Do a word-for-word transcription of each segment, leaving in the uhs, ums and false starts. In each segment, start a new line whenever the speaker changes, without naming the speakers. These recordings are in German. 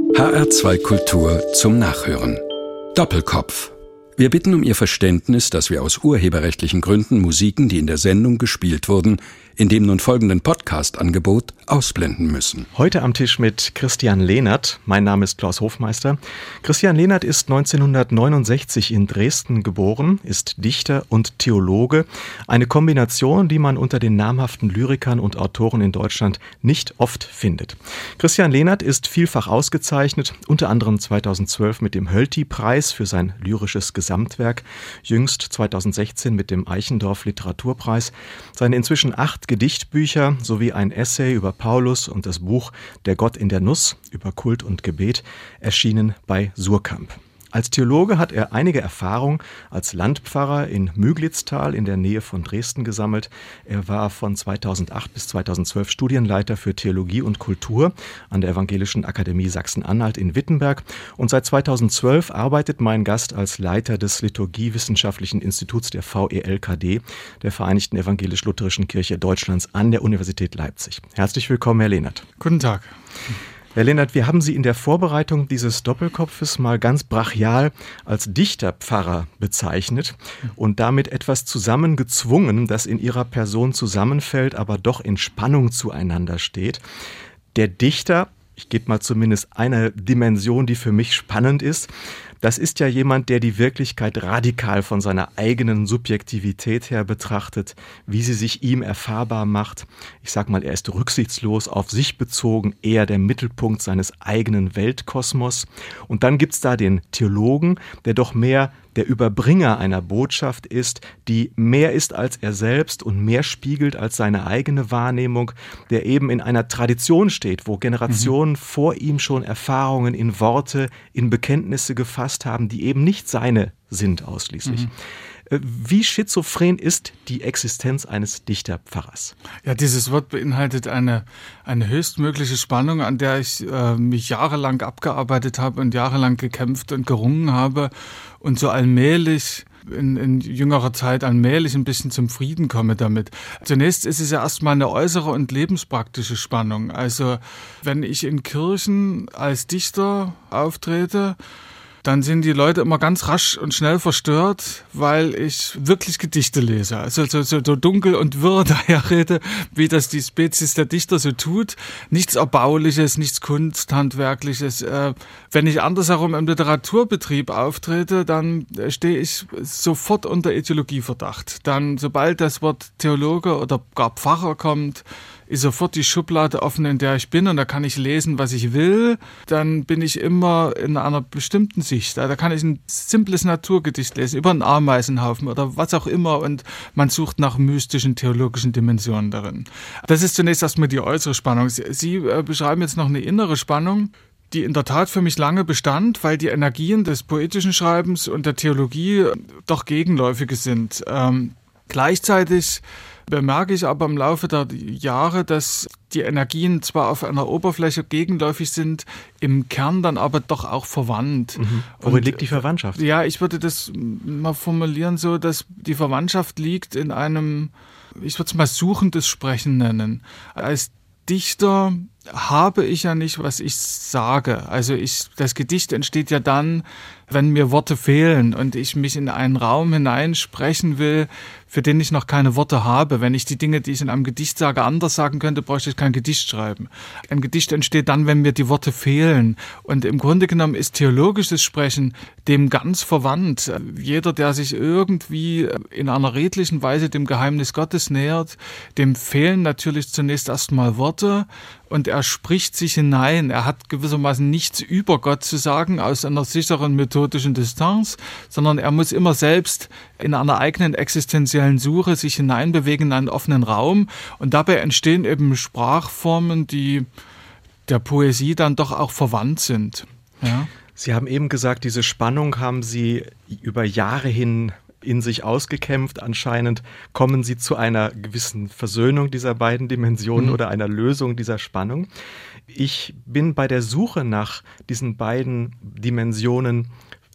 H R zwei Kultur zum Nachhören. Doppelkopf. Wir bitten um Ihr Verständnis, dass wir aus urheberrechtlichen Gründen Musiken, die in der Sendung gespielt wurden, in dem nun folgenden Podcast-Angebot ausblenden müssen.
Heute am Tisch mit Christian Lehnert. Mein Name ist Klaus Hofmeister. Christian Lehnert ist neunzehnhundertneunundsechzig in Dresden geboren, ist Dichter und Theologe. Eine Kombination, die man unter den namhaften Lyrikern und Autoren in Deutschland nicht oft findet. Christian Lehnert ist vielfach ausgezeichnet, unter anderem zweitausendzwölf mit dem Hölty-Preis für sein lyrisches Gesamtwerk, jüngst zweitausendsechzehn mit dem Eichendorff Literaturpreis. Seine inzwischen acht Gedichtbücher sowie ein Essay über Paulus und das Buch Der Gott in der Nuss über Kult und Gebet erschienen bei Suhrkamp. Als Theologe hat er einige Erfahrung als Landpfarrer in Müglitztal in der Nähe von Dresden gesammelt. Er war von zweitausendacht bis zweitausendzwölf Studienleiter für Theologie und Kultur an der Evangelischen Akademie Sachsen-Anhalt in Wittenberg. Und seit zweitausendzwölf arbeitet mein Gast als Leiter des Liturgiewissenschaftlichen Instituts der V E L K D, der Vereinigten Evangelisch-Lutherischen Kirche Deutschlands an der Universität Leipzig. Herzlich willkommen, Herr Lehnert.
Guten Tag.
Herr Lehnert, wir haben Sie in der Vorbereitung dieses Doppelkopfes mal ganz brachial als Dichterpfarrer bezeichnet und damit etwas zusammengezwungen, das in Ihrer Person zusammenfällt, aber doch in Spannung zueinander steht. Der Dichter, ich gebe mal zumindest eine Dimension, die für mich spannend ist, das ist ja jemand, der die Wirklichkeit radikal von seiner eigenen Subjektivität her betrachtet, wie sie sich ihm erfahrbar macht. Ich sag mal, er ist rücksichtslos, auf sich bezogen, eher der Mittelpunkt seines eigenen Weltkosmos. Und dann gibt's da den Theologen, der doch mehr der Überbringer einer Botschaft ist, die mehr ist als er selbst und mehr spiegelt als seine eigene Wahrnehmung, der eben in einer Tradition steht, wo Generationen mhm. vor ihm schon Erfahrungen in Worte, in Bekenntnisse gefasst haben, die eben nicht seine sind ausschließlich. Mhm. Wie schizophren ist die Existenz eines Dichterpfarrers?
Ja, dieses Wort beinhaltet eine, eine höchstmögliche Spannung, an der ich äh, mich jahrelang abgearbeitet habe und jahrelang gekämpft und gerungen habe und so allmählich in, in jüngerer Zeit allmählich ein bisschen zum Frieden komme damit. Zunächst ist es ja erstmal eine äußere und lebenspraktische Spannung. Also wenn ich in Kirchen als Dichter auftrete, dann sind die Leute immer ganz rasch und schnell verstört, weil ich wirklich Gedichte lese. Also so, so, so dunkel und wirr daherrede, wie das die Spezies der Dichter so tut. Nichts Erbauliches, nichts Kunsthandwerkliches. Äh, wenn ich andersherum im Literaturbetrieb auftrete, dann stehe ich sofort unter Ideologieverdacht. Dann, sobald das Wort Theologe oder gar Pfarrer kommt, ist sofort die Schublade offen, in der ich bin, und da kann ich lesen, was ich will. Dann bin ich immer in einer bestimmten Sicht. Da kann ich ein simples Naturgedicht lesen, über einen Ameisenhaufen oder was auch immer, und man sucht nach mystischen, theologischen Dimensionen darin. Das ist zunächst erstmal die äußere Spannung. Sie äh, beschreiben jetzt noch eine innere Spannung, die in der Tat für mich lange bestand, weil die Energien des poetischen Schreibens und der Theologie doch gegenläufige sind. Ähm, gleichzeitig bemerke ich aber im Laufe der Jahre, dass die Energien zwar auf einer Oberfläche gegenläufig sind, im Kern dann aber doch auch verwandt.
Mhm. Worin liegt die Verwandtschaft?
Ja, ich würde das mal formulieren so, dass die Verwandtschaft liegt in einem, ich würde es mal suchendes Sprechen nennen. Als Dichter habe ich ja nicht, was ich sage. Also ich, das Gedicht entsteht ja dann, wenn mir Worte fehlen und ich mich in einen Raum hineinsprechen will, für den ich noch keine Worte habe. Wenn ich die Dinge, die ich in einem Gedicht sage, anders sagen könnte, bräuchte ich kein Gedicht schreiben. Ein Gedicht entsteht dann, wenn mir die Worte fehlen. Und im Grunde genommen ist theologisches Sprechen dem ganz verwandt. Jeder, der sich irgendwie in einer redlichen Weise dem Geheimnis Gottes nähert, dem fehlen natürlich zunächst erstmal Worte. Und er spricht sich hinein. Er hat gewissermaßen nichts über Gott zu sagen aus einer sicheren methodischen Distanz, sondern er muss immer selbst in einer eigenen existenziellen Suche sich hineinbewegen in einen offenen Raum. Und dabei entstehen eben Sprachformen, die der Poesie dann doch auch verwandt sind. Ja?
Sie haben eben gesagt, diese Spannung haben Sie über Jahre hin in sich ausgekämpft. Anscheinend kommen Sie zu einer gewissen Versöhnung dieser beiden Dimensionen mhm. oder einer Lösung dieser Spannung. Ich bin bei der Suche nach diesen beiden Dimensionen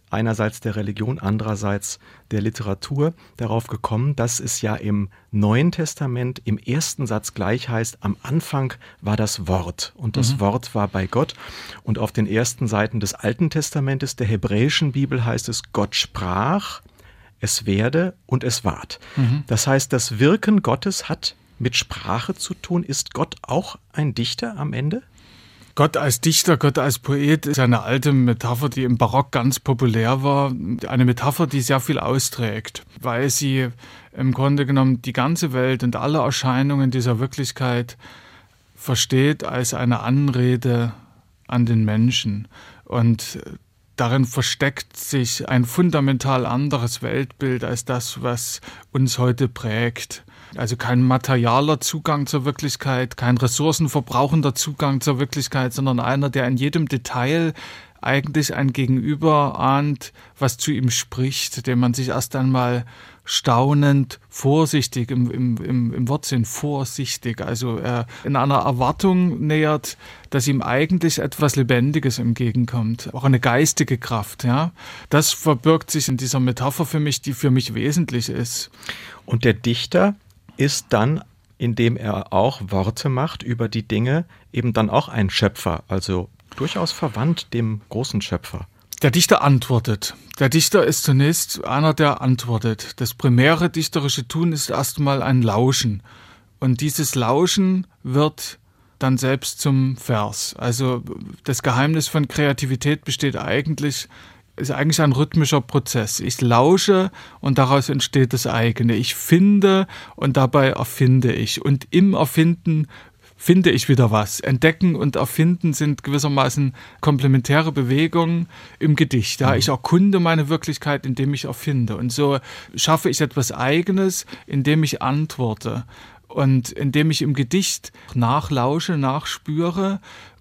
einerseits der Religion, andererseits der Literatur darauf gekommen, dass es ja im Neuen Testament im ersten Satz gleich heißt, am Anfang war das Wort und das mhm. Wort war bei Gott. Und auf den ersten Seiten des Alten Testamentes, der hebräischen Bibel, heißt es, Gott sprach, es werde und es ward. Mhm. Das heißt, das Wirken Gottes hat mit Sprache zu tun. Ist Gott auch ein Dichter am Ende?
Gott als Dichter, Gott als Poet ist eine alte Metapher, die im Barock ganz populär war. Eine Metapher, die sehr viel austrägt, weil sie im Grunde genommen die ganze Welt und alle Erscheinungen dieser Wirklichkeit versteht als eine Anrede an den Menschen. Und darin versteckt sich ein fundamental anderes Weltbild als das, was uns heute prägt. Also kein materialer Zugang zur Wirklichkeit, kein ressourcenverbrauchender Zugang zur Wirklichkeit, sondern einer, der in jedem Detail eigentlich ein Gegenüber ahnt, was zu ihm spricht, dem man sich erst einmal staunend, vorsichtig, im, im, im, im Wortsinn vorsichtig, also äh, in einer Erwartung nähert, dass ihm eigentlich etwas Lebendiges entgegenkommt, auch eine geistige Kraft. Ja? Das verbirgt sich in dieser Metapher für mich, die für mich wesentlich ist.
Und der Dichter ist dann, indem er auch Worte macht über die Dinge, eben dann auch ein Schöpfer, also durchaus verwandt dem großen Schöpfer.
Der Dichter antwortet. Der Dichter ist zunächst einer, der antwortet. Das primäre dichterische Tun ist erstmal ein Lauschen. Und dieses Lauschen wird dann selbst zum Vers. Also das Geheimnis von Kreativität besteht eigentlich, ist eigentlich ein rhythmischer Prozess. Ich lausche und daraus entsteht das eigene. Ich finde und dabei erfinde ich. Und im Erfinden finde ich wieder was. Entdecken und Erfinden sind gewissermaßen komplementäre Bewegungen im Gedicht. Ja, ich erkunde meine Wirklichkeit, indem ich erfinde. Und so schaffe ich etwas Eigenes, indem ich antworte. Und indem ich im Gedicht nachlausche, nachspüre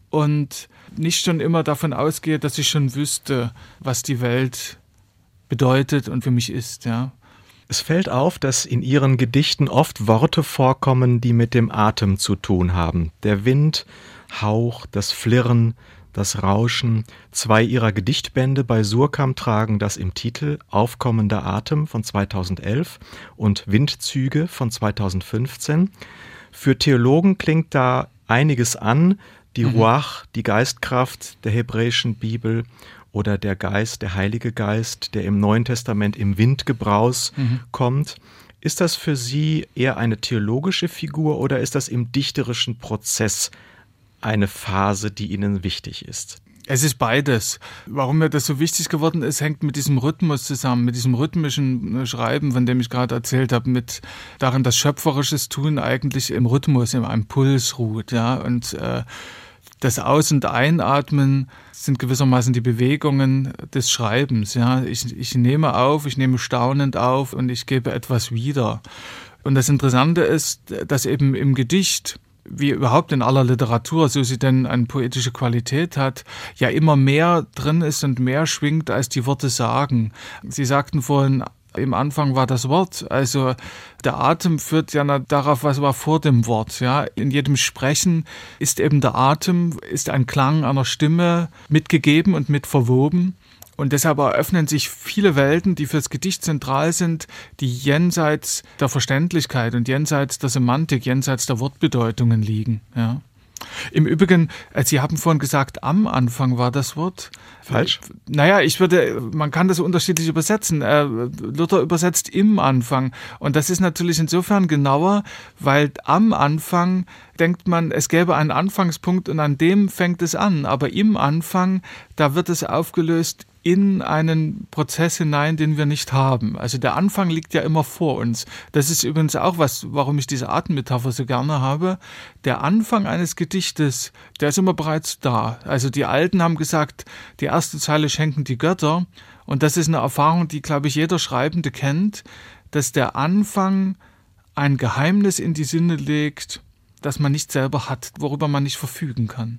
und nicht schon immer davon ausgehe, dass ich schon wüsste, was die Welt bedeutet und für mich ist, ja.
Es fällt auf, dass in Ihren Gedichten oft Worte vorkommen, die mit dem Atem zu tun haben. Der Wind, Hauch, das Flirren, das Rauschen. Zwei Ihrer Gedichtbände bei Surkamp tragen das im Titel Aufkommender Atem von zweitausendelf und Windzüge von zweitausendfünfzehn. Für Theologen klingt da einiges an, die mhm. Ruach, die Geistkraft der hebräischen Bibel, oder der Geist, der Heilige Geist, der im Neuen Testament im Windgebraus mhm. kommt. Ist das für Sie eher eine theologische Figur oder ist das im dichterischen Prozess eine Phase, die Ihnen wichtig ist?
Es ist beides. Warum mir das so wichtig geworden ist, hängt mit diesem Rhythmus zusammen, mit diesem rhythmischen Schreiben, von dem ich gerade erzählt habe, mit darin, dass schöpferisches Tun eigentlich im Rhythmus, im Impuls ruht, ja, und äh, das Aus- und Einatmen sind gewissermaßen die Bewegungen des Schreibens. Ja. Ich, ich nehme auf, ich nehme staunend auf und ich gebe etwas wieder. Und das Interessante ist, dass eben im Gedicht, wie überhaupt in aller Literatur, so sie denn eine poetische Qualität hat, ja immer mehr drin ist und mehr schwingt, als die Worte sagen. Sie sagten vorhin, im Anfang war das Wort, also der Atem führt ja darauf, was war vor dem Wort. Ja. In jedem Sprechen ist eben der Atem, ist ein Klang einer Stimme mitgegeben und mit verwoben. Und deshalb eröffnen sich viele Welten, die fürs Gedicht zentral sind, die jenseits der Verständlichkeit und jenseits der Semantik, jenseits der Wortbedeutungen liegen. Ja. Im Übrigen, Sie haben vorhin gesagt, am Anfang war das Wort.
Falsch?
Naja, ich würde, man kann das unterschiedlich übersetzen. Luther übersetzt im Anfang. Und das ist natürlich insofern genauer, weil am Anfang denkt man, es gäbe einen Anfangspunkt und an dem fängt es an. Aber im Anfang, da wird es aufgelöst in einen Prozess hinein, den wir nicht haben. Also der Anfang liegt ja immer vor uns. Das ist übrigens auch was, warum ich diese Atemmetapher so gerne habe. Der Anfang eines Gedichtes, der ist immer bereits da. Also die Alten haben gesagt, die erste Zeile schenken die Götter. Und das ist eine Erfahrung, die, glaube ich, jeder Schreibende kennt, dass der Anfang ein Geheimnis in die Sinne legt, das man nicht selber hat, worüber man nicht verfügen kann.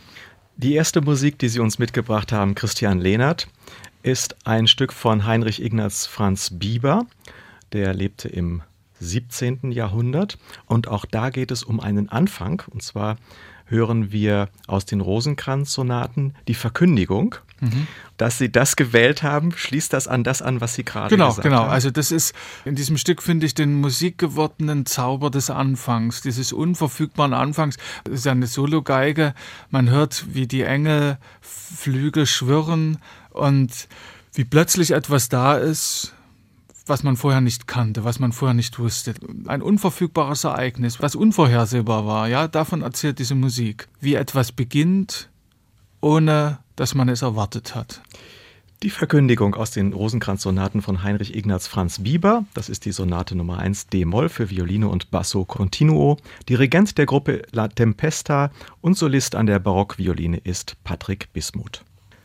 Die erste Musik, die Sie uns mitgebracht haben, Christian Lehnert, ist ein Stück von Heinrich Ignaz Franz Bieber. Der lebte im siebzehnten Jahrhundert und auch da geht es um einen Anfang. Und zwar hören wir aus den Rosenkranz-Sonaten die Verkündigung. Mhm. Dass Sie das gewählt haben, schließt das an das an, was Sie gerade
genau,
gesagt
genau.
haben?
Genau, also das ist, in diesem Stück finde ich den musikgewordenen Zauber des Anfangs, dieses unverfügbaren Anfangs. Das ist ja eine Sologeige, man hört, wie die Engelflügel schwirren und wie plötzlich etwas da ist, was man vorher nicht kannte, was man vorher nicht wusste. Ein unverfügbares Ereignis, was unvorhersehbar war. Ja, davon erzählt diese Musik. Wie etwas beginnt, ohne dass man es erwartet hat.
Die Verkündigung aus den Rosenkranz-Sonaten von Heinrich Ignaz Franz Bieber, das ist die Sonate Nummer eins D-Moll für Violine und Basso Continuo. Dirigent der Gruppe La Tempesta und Solist an der Barockvioline ist Patrick Bismuth.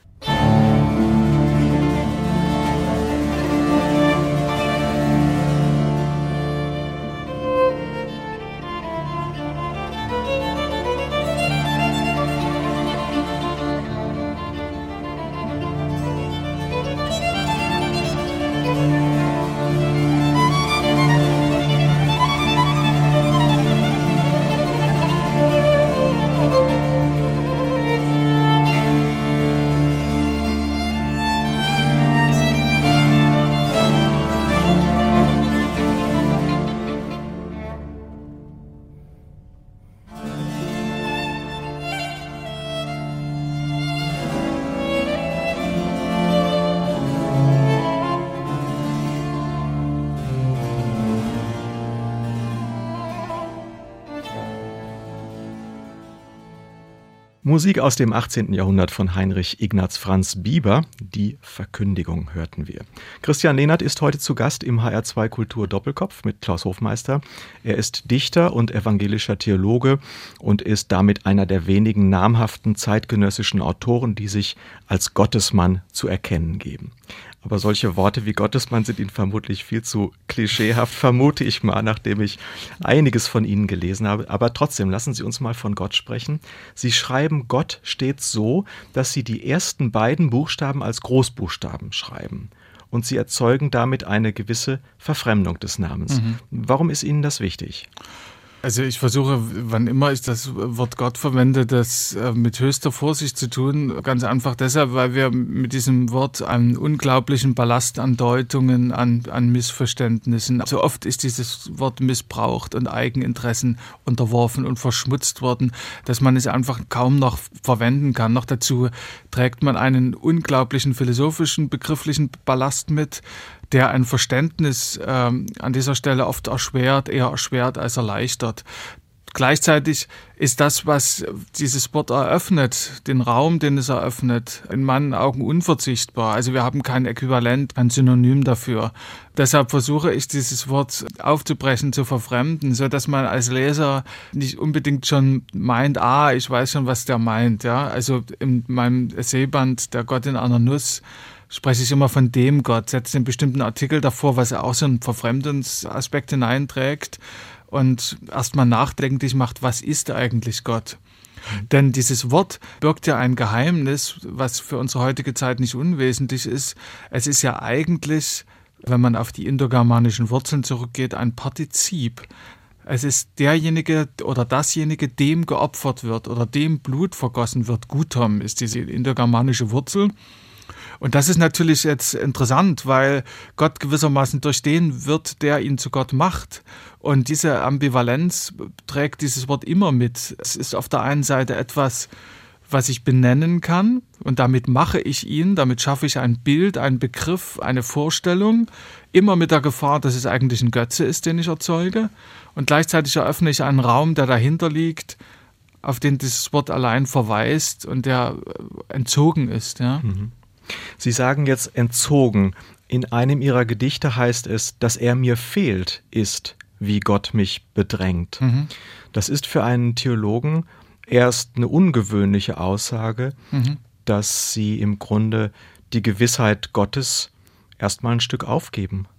Musik aus dem achtzehnten Jahrhundert von Heinrich Ignaz Franz Bieber. Die Verkündigung hörten wir. Christian Lehnert ist heute zu Gast im H R zwei Kultur Doppelkopf mit Klaus Hofmeister. Er ist Dichter und evangelischer Theologe und ist damit einer der wenigen namhaften zeitgenössischen Autoren, die sich als Gottesmann zu erkennen geben. Aber solche Worte wie Gottesmann sind Ihnen vermutlich viel zu klischeehaft, vermute ich mal, nachdem ich einiges von Ihnen gelesen habe. Aber trotzdem, lassen Sie uns mal von Gott sprechen. Sie schreiben Gott stets so, dass Sie die ersten beiden Buchstaben als Großbuchstaben schreiben. Und Sie erzeugen damit eine gewisse Verfremdung des Namens. Mhm. Warum ist Ihnen das wichtig?
Also ich versuche, wann immer ich das Wort Gott verwende, das mit höchster Vorsicht zu tun. Ganz einfach deshalb, weil wir mit diesem Wort einen unglaublichen Ballast an Deutungen, an, an Missverständnissen. So oft ist dieses Wort missbraucht und Eigeninteressen unterworfen und verschmutzt worden, dass man es einfach kaum noch verwenden kann. Noch dazu trägt man einen unglaublichen philosophischen, begrifflichen Ballast mit, der ein Verständnis ähm, an dieser Stelle oft erschwert, eher erschwert als erleichtert. Gleichzeitig ist das, was dieses Wort eröffnet, den Raum, den es eröffnet, in meinen Augen unverzichtbar. Also wir haben kein Äquivalent, kein Synonym dafür. Deshalb versuche ich, dieses Wort aufzubrechen, zu verfremden, so dass man als Leser nicht unbedingt schon meint, ah, ich weiß schon, was der meint. Ja, also in meinem Essayband Der Gott in einer Nuss spreche ich immer von dem Gott, setze einen bestimmten Artikel davor, was auch so einen Verfremdungsaspekt hineinträgt und erstmal nachdenklich macht, was ist eigentlich Gott? Mhm. Denn dieses Wort birgt ja ein Geheimnis, was für unsere heutige Zeit nicht unwesentlich ist. Es ist ja eigentlich, wenn man auf die indogermanischen Wurzeln zurückgeht, ein Partizip. Es ist derjenige oder dasjenige, dem geopfert wird oder dem Blut vergossen wird. Gutom ist diese indogermanische Wurzel. Und das ist natürlich jetzt interessant, weil Gott gewissermaßen durch den wird, der ihn zu Gott macht. Und diese Ambivalenz trägt dieses Wort immer mit. Es ist auf der einen Seite etwas, was ich benennen kann und damit mache ich ihn, damit schaffe ich ein Bild, einen Begriff, eine Vorstellung, immer mit der Gefahr, dass es eigentlich ein Götze ist, den ich erzeuge. Und gleichzeitig eröffne ich einen Raum, der dahinter liegt, auf den dieses Wort allein verweist und der entzogen ist, ja.
Mhm. Sie sagen jetzt entzogen. In einem Ihrer Gedichte heißt es, dass er mir fehlt, ist, wie Gott mich bedrängt. Mhm. Das ist für einen Theologen erst eine ungewöhnliche Aussage, mhm. dass Sie im Grunde die Gewissheit Gottes erstmal ein Stück aufgeben.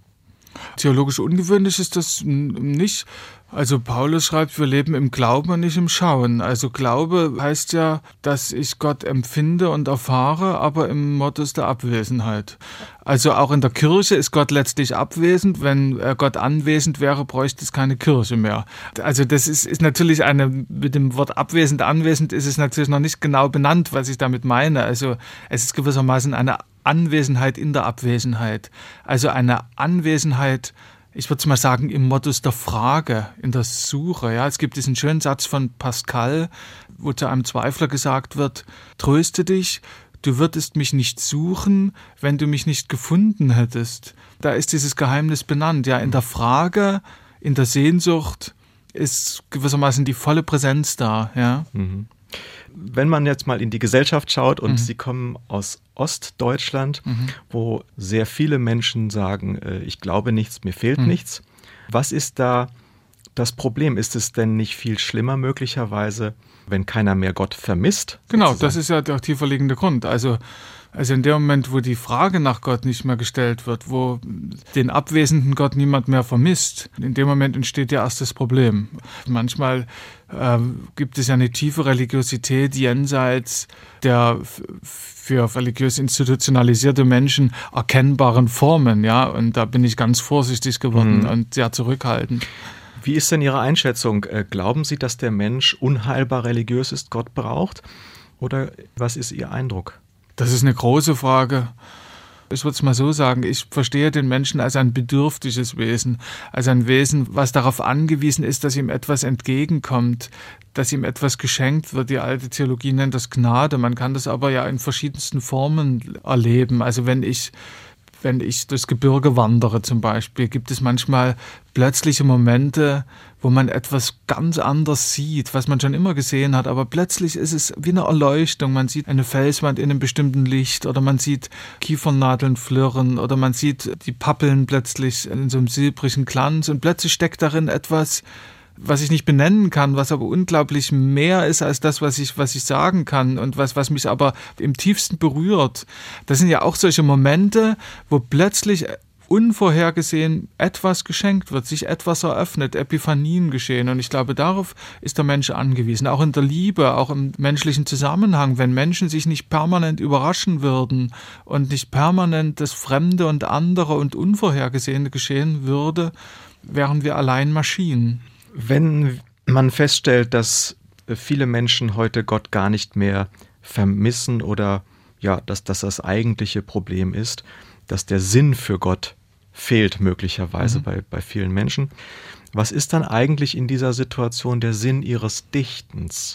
Theologisch ungewöhnlich ist das nicht. Also Paulus schreibt, wir leben im Glauben und nicht im Schauen. Also Glaube heißt ja, dass ich Gott empfinde und erfahre, aber im Modus der Abwesenheit. Also auch in der Kirche ist Gott letztlich abwesend. Wenn Gott anwesend wäre, bräuchte es keine Kirche mehr. Also das ist, ist natürlich eine, mit dem Wort abwesend, anwesend ist es natürlich noch nicht genau benannt, was ich damit meine. Also es ist gewissermaßen eine Anwesenheit in der Abwesenheit. Also eine Anwesenheit, ich würde mal sagen, im Modus der Frage, in der Suche. Ja, es gibt diesen schönen Satz von Pascal, wo zu einem Zweifler gesagt wird, tröste dich, du würdest mich nicht suchen, wenn du mich nicht gefunden hättest. Da ist dieses Geheimnis benannt. Ja, in der Frage, in der Sehnsucht ist gewissermaßen die volle Präsenz da. Ja.
Mhm. Wenn man jetzt mal in die Gesellschaft schaut und
Mhm.
Sie kommen aus Ostdeutschland,
Mhm.
wo sehr viele Menschen sagen, äh, ich glaube nichts, mir fehlt
Mhm.
nichts. Was ist da das Problem? Ist es denn nicht viel schlimmer möglicherweise, wenn keiner mehr Gott vermisst?
Genau,
sozusagen?
das ist ja der tiefer liegende Grund. Also, also in dem Moment, wo die Frage nach Gott nicht mehr gestellt wird, wo den abwesenden Gott niemand mehr vermisst, in dem Moment entsteht ja erst das Problem. Manchmal äh, gibt es ja eine tiefe Religiosität jenseits der f- für religiös institutionalisierte Menschen erkennbaren Formen, ja, und da bin ich ganz vorsichtig geworden
Mhm.
und sehr zurückhaltend.
Wie ist denn Ihre Einschätzung? Äh, Glauben Sie, dass der Mensch unheilbar religiös ist, Gott braucht? Oder was ist Ihr Eindruck?
Das ist eine große Frage. Ich würde es mal so sagen, ich verstehe den Menschen als ein bedürftiges Wesen, als ein Wesen, was darauf angewiesen ist, dass ihm etwas entgegenkommt, dass ihm etwas geschenkt wird. Die alte Theologie nennt das Gnade. Man kann das aber ja in verschiedensten Formen erleben. Also wenn ich Wenn ich durchs Gebirge wandere zum Beispiel, gibt es manchmal plötzliche Momente, wo man etwas ganz anders sieht, was man schon immer gesehen hat, aber plötzlich ist es wie eine Erleuchtung. Man sieht eine Felswand in einem bestimmten Licht oder man sieht Kiefernadeln flirren oder man sieht die Pappeln plötzlich in so einem silbrigen Glanz und plötzlich steckt darin etwas, was ich nicht benennen kann, was aber unglaublich mehr ist als das, was ich, was ich sagen kann und was, was mich aber im tiefsten berührt. Das sind ja auch solche Momente, wo plötzlich unvorhergesehen etwas geschenkt wird, sich etwas eröffnet, Epiphanien geschehen. Und ich glaube, darauf ist der Mensch angewiesen. Auch in der Liebe, auch im menschlichen Zusammenhang. Wenn Menschen sich nicht permanent überraschen würden und nicht permanent das Fremde und andere und Unvorhergesehene geschehen würde, wären wir allein Maschinen.
Wenn man feststellt, dass viele Menschen heute Gott gar nicht mehr vermissen oder ja, dass das das eigentliche Problem ist, dass der Sinn für Gott fehlt möglicherweise
Mhm.
bei, bei vielen Menschen. Was ist dann eigentlich in dieser Situation der Sinn Ihres Dichtens?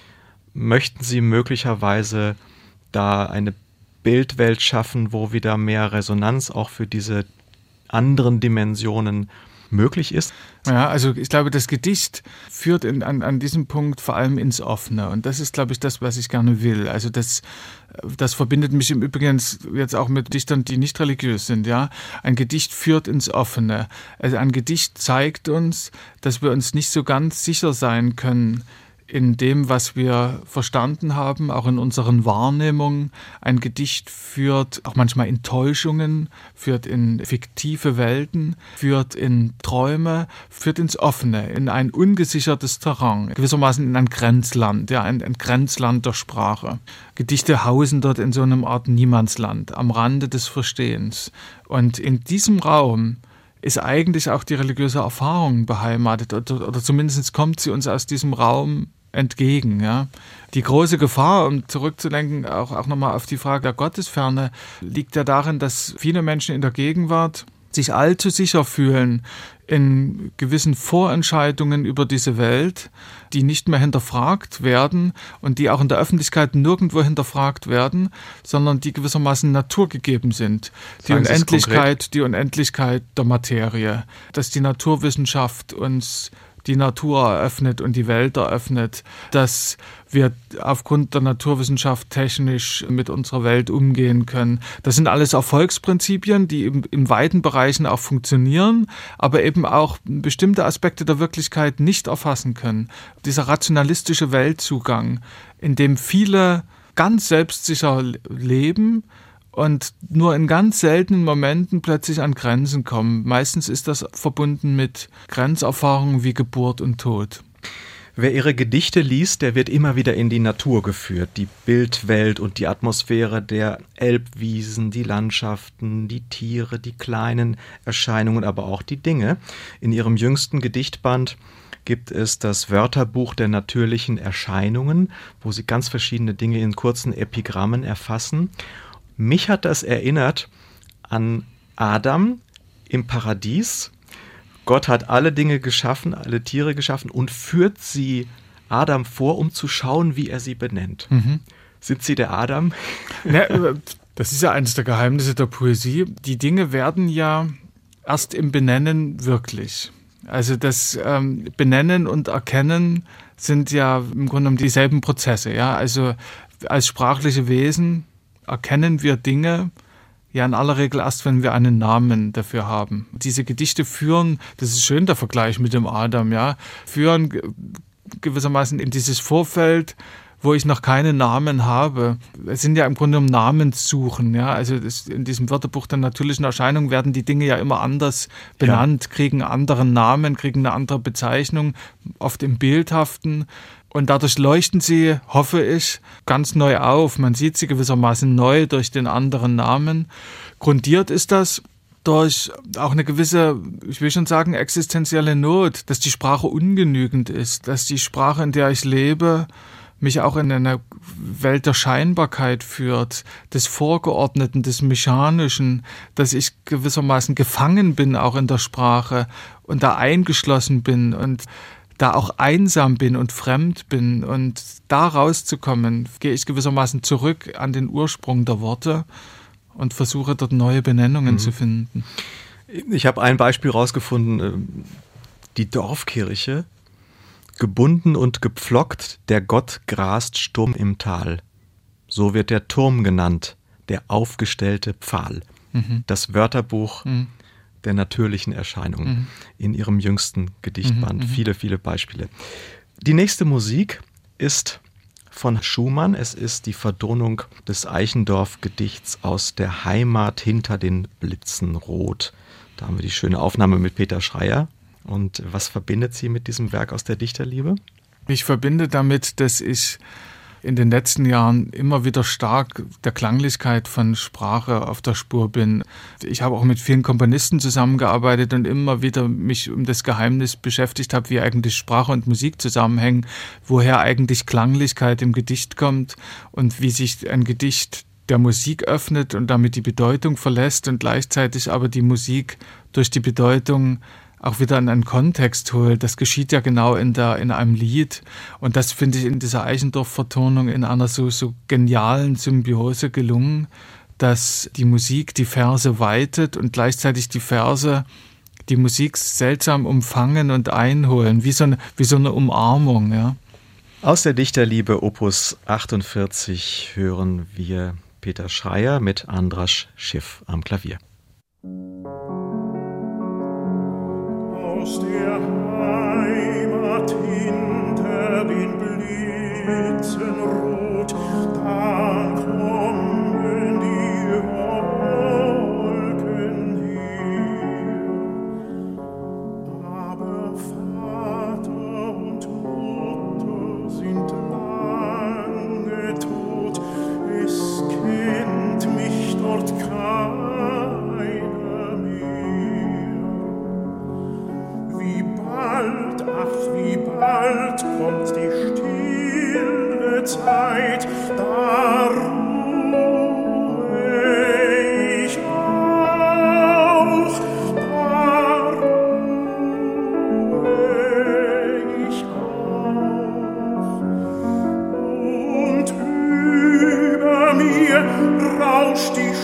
Möchten Sie möglicherweise da eine Bildwelt schaffen, wo wieder mehr Resonanz auch für diese anderen Dimensionen möglich ist?
Ja, also ich glaube, das Gedicht führt in, an, an diesem Punkt vor allem ins Offene. Und das ist, glaube ich, das, was ich gerne will. Also das, das verbindet mich im Übrigen jetzt auch mit Dichtern, die nicht religiös sind. Ja, ein Gedicht führt ins Offene. Also ein Gedicht zeigt uns, dass wir uns nicht so ganz sicher sein können in dem, was wir verstanden haben, auch in unseren Wahrnehmungen. Ein Gedicht führt auch manchmal in Täuschungen, führt in fiktive Welten, führt in Träume, führt ins Offene, in ein ungesichertes Terrain, gewissermaßen in ein Grenzland, ja, ein, ein Grenzland der Sprache. Gedichte hausen dort in so einem Art Niemandsland, am Rande des Verstehens. Und in diesem Raum ist eigentlich auch die religiöse Erfahrung beheimatet oder, oder zumindest kommt sie uns aus diesem Raum entgegen. Ja. Die große Gefahr, um zurückzulenken, auch, auch nochmal auf die Frage der Gottesferne, liegt ja darin, dass viele Menschen in der Gegenwart sich allzu sicher fühlen in gewissen Vorentscheidungen über diese Welt, die nicht mehr hinterfragt werden und die auch in der Öffentlichkeit nirgendwo hinterfragt werden, sondern die gewissermaßen naturgegeben sind. Die
Sagen Sie es
Unendlichkeit,
konkret?
die Unendlichkeit der Materie, dass die Naturwissenschaft uns die Natur eröffnet und die Welt eröffnet, dass wir aufgrund der Naturwissenschaft technisch mit unserer Welt umgehen können. Das sind alles Erfolgsprinzipien, die im, in weiten Bereichen auch funktionieren, aber eben auch bestimmte Aspekte der Wirklichkeit nicht erfassen können. Dieser rationalistische Weltzugang, in dem viele ganz selbstsicher leben und nur in ganz seltenen Momenten plötzlich an Grenzen kommen. Meistens ist das verbunden mit Grenzerfahrungen wie Geburt und Tod.
Wer ihre Gedichte liest, der wird immer wieder in die Natur geführt. Die Bildwelt und die Atmosphäre der Elbwiesen, die Landschaften, die Tiere, die kleinen Erscheinungen, aber auch die Dinge. In ihrem jüngsten Gedichtband gibt es das Wörterbuch der natürlichen Erscheinungen, wo sie ganz verschiedene Dinge in kurzen Epigrammen erfassen. Mich hat das erinnert an Adam im Paradies. Gott hat alle Dinge geschaffen, alle Tiere geschaffen und führt sie Adam vor, um zu schauen, wie er sie benennt. Mhm. Sind Sie der Adam?
Ja, das ist ja eines der Geheimnisse der Poesie. Die Dinge werden ja erst im Benennen wirklich. Also das ähm, Benennen und Erkennen sind ja im Grunde genommen dieselben Prozesse. Ja? Also als sprachliche Wesen erkennen wir Dinge ja in aller Regel erst, wenn wir einen Namen dafür haben. Diese Gedichte führen, das ist schön der Vergleich mit dem Adam, ja, führen gewissermaßen in dieses Vorfeld, wo ich noch keinen Namen habe. Es sind ja im Grunde um Namenssuchen. Ja? Also das, in diesem Wörterbuch der natürlichen Erscheinung werden die Dinge ja immer anders benannt, ja. Kriegen einen anderen Namen, kriegen eine andere Bezeichnung, oft im Bildhaften. Und dadurch leuchten sie, hoffe ich, ganz neu auf. Man sieht sie gewissermaßen neu durch den anderen Namen. Grundiert ist das durch auch eine gewisse, ich will schon sagen, existenzielle Not, dass die Sprache ungenügend ist, dass die Sprache, in der ich lebe, mich auch in eine Welt der Scheinbarkeit führt, des Vorgeordneten, des Mechanischen, dass ich gewissermaßen gefangen bin auch in der Sprache und da eingeschlossen bin und da auch einsam bin und fremd bin. Und da rauszukommen, gehe ich gewissermaßen zurück an den Ursprung der Worte und versuche dort neue Benennungen mhm. zu finden.
Ich habe ein Beispiel rausgefunden, die Dorfkirche. Gebunden und gepflockt, der Gott grast stumm im Tal. So wird der Turm genannt, der aufgestellte Pfahl. Mhm. Das Wörterbuch mhm. der natürlichen Erscheinungen mhm. in ihrem jüngsten Gedichtband. Mhm. Viele, viele Beispiele. Die nächste Musik ist von Schumann. Es ist die Verdonung des Eichendorff-Gedichts aus der Heimat hinter den Blitzen rot. Da haben wir die schöne Aufnahme mit Peter Schreier. Und was verbindet Sie mit diesem Werk aus der Dichterliebe?
Ich verbinde damit, dass ich in den letzten Jahren immer wieder stark der Klanglichkeit von Sprache auf der Spur bin. Ich habe auch mit vielen Komponisten zusammengearbeitet und immer wieder mich um das Geheimnis beschäftigt habe, wie eigentlich Sprache und Musik zusammenhängen, woher eigentlich Klanglichkeit im Gedicht kommt und wie sich ein Gedicht der Musik öffnet und damit die Bedeutung verlässt und gleichzeitig aber die Musik durch die Bedeutung auch wieder in einen Kontext holt. Das geschieht ja genau in der in einem Lied. Und das finde ich in dieser Eichendorff-Vertonung in einer so, so genialen Symbiose gelungen, dass die Musik die Verse weitet und gleichzeitig die Verse die Musik seltsam umfangen und einholen, wie so eine, wie so eine Umarmung. Ja.
Aus der Dichterliebe Opus achtundvierzig hören wir Peter Schreier mit Andras Schiff am Klavier.
Aus der Heimat hinter den Blitzen rot, da kommen die Wolken her. Aber Vater und Mutter sind lange tot, es kennt mich dort keiner mehr. Wie bald, ach wie bald kommt die stille Zeit, da ruhe ich auch, da ruhe ich auch. Und über mir rauscht die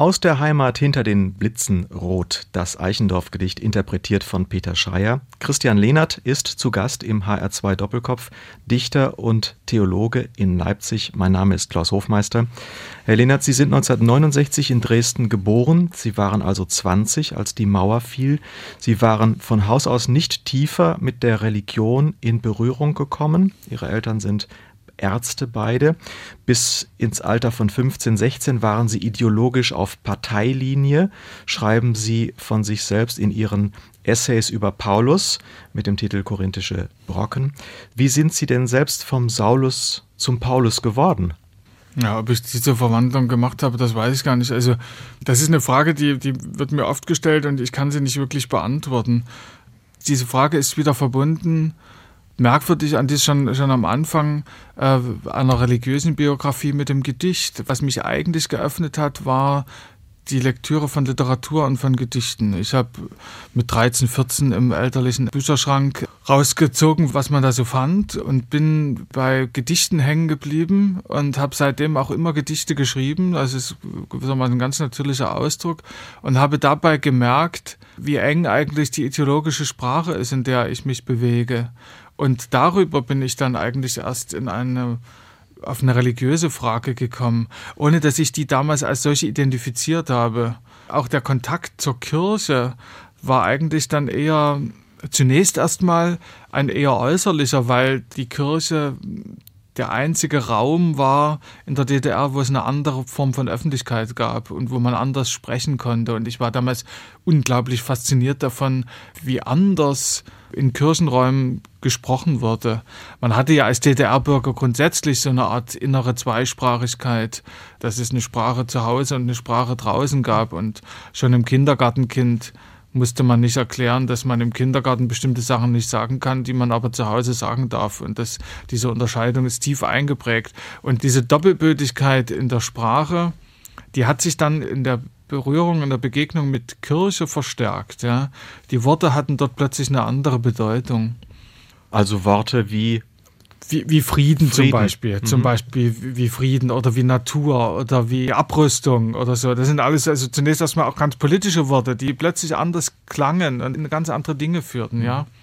Aus der Heimat hinter den Blitzen rot, das Eichendorff-Gedicht interpretiert von Peter Schreyer. Christian Lehnert ist zu Gast im H R zwei Doppelkopf, Dichter und Theologe in Leipzig. Mein Name ist Klaus Hofmeister. Herr Lehnert, Sie sind neunzehnhundertneunundsechzig in Dresden geboren. Sie waren also zwanzig, als die Mauer fiel. Sie waren von Haus aus nicht tiefer mit der Religion in Berührung gekommen. Ihre Eltern sind Ärzte beide. Bis ins Alter von fünfzehn, sechzehn waren sie ideologisch auf Parteilinie, schreiben sie von sich selbst in ihren Essays über Paulus mit dem Titel Korinthische Brocken. Wie sind Sie denn selbst vom Saulus zum Paulus geworden?
Ja, ob ich diese Verwandlung gemacht habe, das weiß ich gar nicht. Also das ist eine Frage, die, die wird mir oft gestellt und ich kann sie nicht wirklich beantworten. Diese Frage ist wieder verbunden merkwürdig an dies schon, schon am Anfang äh, einer religiösen Biografie mit dem Gedicht. Was mich eigentlich geöffnet hat, war die Lektüre von Literatur und von Gedichten. Ich habe mit dreizehn, vierzehn im elterlichen Bücherschrank rausgezogen, was man da so fand und bin bei Gedichten hängen geblieben und habe seitdem auch immer Gedichte geschrieben. Das ist gewissermaßen ein ganz natürlicher Ausdruck und habe dabei gemerkt, wie eng eigentlich die ideologische Sprache ist, in der ich mich bewege. Und darüber bin ich dann eigentlich erst in eine, auf eine religiöse Frage gekommen, ohne dass ich die damals als solche identifiziert habe. Auch der Kontakt zur Kirche war eigentlich dann eher, zunächst erstmal ein eher äußerlicher, weil die Kirche der einzige Raum war in der D D R, wo es eine andere Form von Öffentlichkeit gab und wo man anders sprechen konnte. Und ich war damals unglaublich fasziniert davon, wie anders in Kirchenräumen gesprochen wurde. Man hatte ja als D D R-Bürger grundsätzlich so eine Art innere Zweisprachigkeit, dass es eine Sprache zu Hause und eine Sprache draußen gab. Und schon im Kindergartenkind musste man nicht erklären, dass man im Kindergarten bestimmte Sachen nicht sagen kann, die man aber zu Hause sagen darf. Und das, diese Unterscheidung ist tief eingeprägt. Und diese Doppelbödigkeit in der Sprache, die hat sich dann in der Berührung, in der Begegnung mit Kirche verstärkt. Ja. Die Worte hatten dort plötzlich eine andere Bedeutung.
Also Worte wie
Wie, wie Frieden,
Frieden
zum Beispiel,
mhm.
zum Beispiel wie Frieden oder wie Natur oder wie Abrüstung oder so. Das sind alles also zunächst erstmal auch ganz politische Worte, die plötzlich anders klangen und in ganz andere Dinge führten. Mhm. Ja.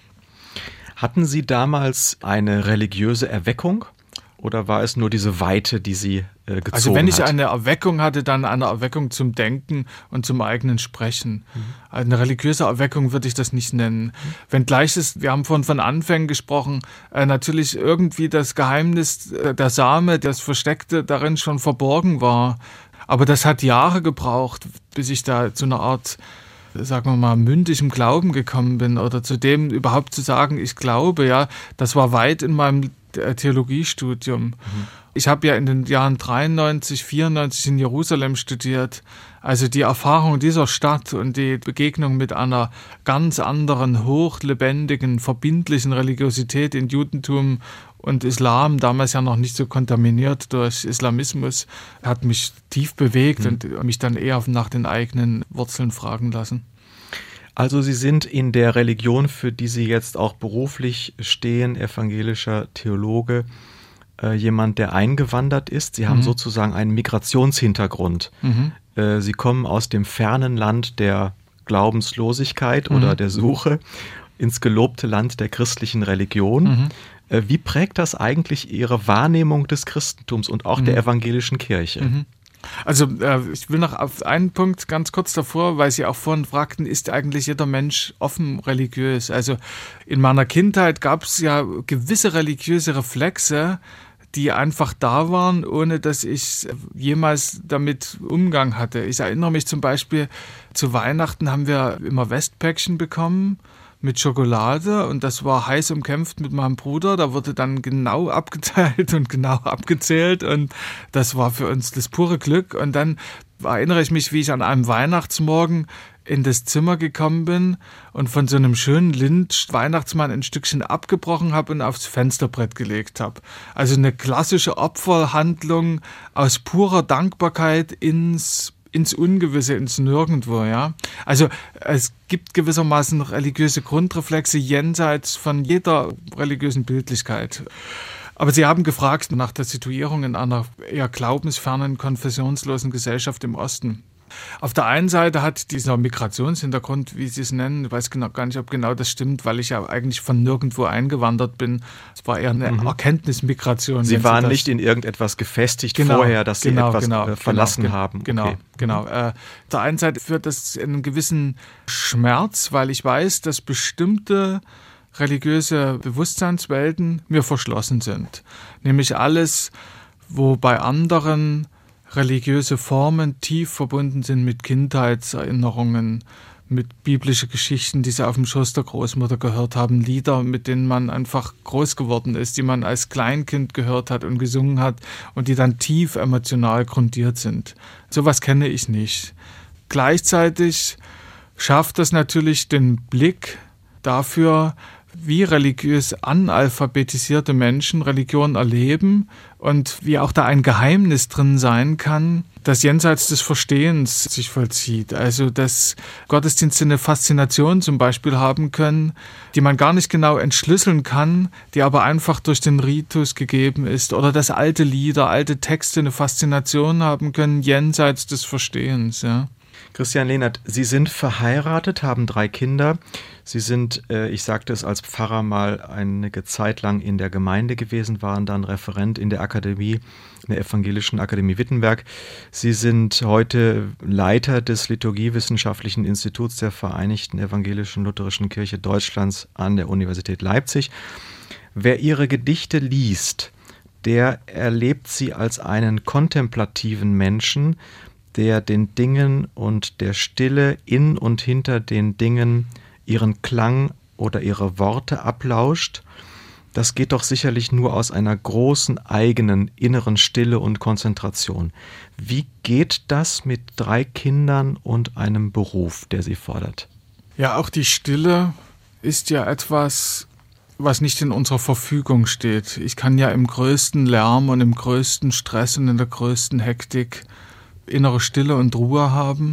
Hatten Sie damals eine religiöse Erweckung? Oder war es nur diese Weite, die Sie äh, gezogen hat?
Also wenn ich
hat?
eine Erweckung hatte, dann eine Erweckung zum Denken und zum eigenen Sprechen. Mhm. Eine religiöse Erweckung würde ich das nicht nennen. Mhm. Wenngleich es, wir haben vorhin von Anfängen gesprochen, äh, natürlich irgendwie das Geheimnis, äh, der Same, das Versteckte darin schon verborgen war. Aber das hat Jahre gebraucht, bis ich da zu einer Art, sagen wir mal, mündigem Glauben gekommen bin oder zu dem überhaupt zu sagen, ich glaube, ja, das war weit in meinem Theologiestudium. Mhm. Ich habe ja in den Jahren dreiundneunzig, vierundneunzig in Jerusalem studiert. Also die Erfahrung dieser Stadt und die Begegnung mit einer ganz anderen, hochlebendigen, verbindlichen Religiosität in Judentum und Islam, damals ja noch nicht so kontaminiert durch Islamismus, hat mich tief bewegt mhm. und mich dann eher nach den eigenen Wurzeln fragen lassen.
Also Sie sind in der Religion, für die Sie jetzt auch beruflich stehen, evangelischer Theologe, äh, jemand, der eingewandert ist. Sie haben mhm. sozusagen einen Migrationshintergrund. Mhm. Äh, Sie kommen aus dem fernen Land der Glaubenslosigkeit mhm. oder der Suche ins gelobte Land der christlichen Religion. Mhm. Äh, wie prägt das eigentlich Ihre Wahrnehmung des Christentums und auch mhm. der evangelischen Kirche?
Mhm. Also äh, ich will noch auf einen Punkt ganz kurz davor, weil Sie auch vorhin fragten, ist eigentlich jeder Mensch offen religiös? Also in meiner Kindheit gab es ja gewisse religiöse Reflexe, die einfach da waren, ohne dass ich jemals damit Umgang hatte. Ich erinnere mich zum Beispiel, zu Weihnachten haben wir immer Westpäckchen bekommen mit Schokolade und das war heiß umkämpft mit meinem Bruder. Da wurde dann genau abgeteilt und genau abgezählt und das war für uns das pure Glück. Und dann erinnere ich mich, wie ich an einem Weihnachtsmorgen in das Zimmer gekommen bin und von so einem schönen Lind-Weihnachtsmann ein Stückchen abgebrochen habe und aufs Fensterbrett gelegt habe. Also eine klassische Opferhandlung aus purer Dankbarkeit ins ins Ungewisse, ins Nirgendwo, ja. Also es gibt gewissermaßen religiöse Grundreflexe jenseits von jeder religiösen Bildlichkeit. Aber Sie haben gefragt nach der Situierung in einer eher glaubensfernen, konfessionslosen Gesellschaft im Osten. Auf der einen Seite hat dieser Migrationshintergrund, wie Sie es nennen, ich weiß genau, gar nicht, ob genau das stimmt, weil ich ja eigentlich von nirgendwo eingewandert bin. Es war eher eine mhm. Erkenntnismigration.
Sie waren nicht in irgendetwas gefestigt
genau,
vorher, dass Sie
genau,
etwas
genau,
äh, verlassen
genau,
haben.
Genau,
okay.
genau. Äh, auf der einen Seite führt das einen gewissen Schmerz, weil ich weiß, dass bestimmte religiöse Bewusstseinswelten mir verschlossen sind. Nämlich alles, wo bei anderen religiöse Formen tief verbunden sind mit Kindheitserinnerungen, mit biblischen Geschichten, die sie auf dem Schoß der Großmutter gehört haben, Lieder, mit denen man einfach groß geworden ist, die man als Kleinkind gehört hat und gesungen hat und die dann tief emotional grundiert sind. Sowas kenne ich nicht. Gleichzeitig schafft das natürlich den Blick dafür, wie religiös analphabetisierte Menschen Religion erleben und wie auch da ein Geheimnis drin sein kann, das jenseits des Verstehens sich vollzieht. Also dass Gottesdienste eine Faszination zum Beispiel haben können, die man gar nicht genau entschlüsseln kann, die aber einfach durch den Ritus gegeben ist. Oder dass alte Lieder, alte Texte eine Faszination haben können, jenseits des Verstehens. Ja.
Christian Lehnert, Sie sind verheiratet, haben drei Kinder. Sie sind, äh, ich sagte es als Pfarrer mal, einige Zeit lang in der Gemeinde gewesen, waren dann Referent in der Akademie, in der Evangelischen Akademie Wittenberg. Sie sind heute Leiter des Liturgiewissenschaftlichen Instituts der Vereinigten Evangelischen Lutherischen Kirche Deutschlands an der Universität Leipzig. Wer Ihre Gedichte liest, der erlebt Sie als einen kontemplativen Menschen, der den Dingen und der Stille in und hinter den Dingen ihren Klang oder ihre Worte ablauscht. Das geht doch sicherlich nur aus einer großen eigenen inneren Stille und Konzentration. Wie geht das mit drei Kindern und einem Beruf, der Sie fordert?
Ja, auch die Stille ist ja etwas, was nicht in unserer Verfügung steht. Ich kann ja im größten Lärm und im größten Stress und in der größten Hektik innere Stille und Ruhe haben